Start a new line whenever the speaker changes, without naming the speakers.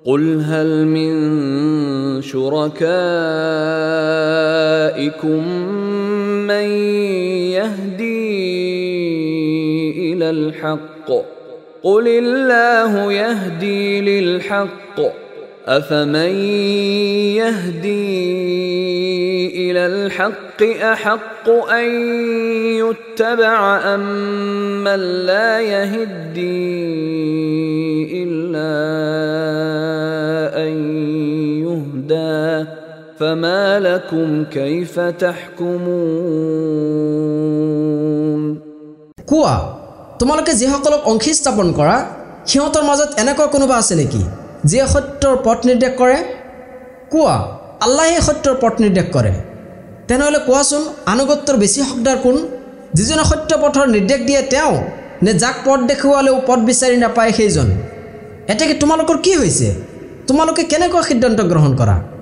قل هل من شركائكم من يهدي إلى الحق قل الله يهدي للحق أفمن يهدي إلى الحق أحق أن يتبع أم من لا يهدي إلا أن يهدى فما لكم كيف تحكمون
কোৱা তোমালোকে যিসকলক অংশী স্থাপন কৰা সিহঁতৰ মাজত এনেকুৱা কোনোবা আছে নেকি যিয়ে সত্যৰ পথ নিৰ্দেশ কৰে কোৱা আল্লাহে সত্যৰ পথ নিৰ্দেশ কৰে তেনেহলে কোৱাচোন আনুগত্যৰ বেছি হকদাৰ কোন যিজনে সত্য পথৰ নিৰ্দেশ দিয়ে তেওঁ নে যাক পথ দেখুৱালেও পথ বিচাৰি নাপায় সেইজন এটা কি তোমালোকৰ কি হৈছে তোমালোকে কেনেকৈ সিদ্ধান্ত গ্ৰহণ কৰা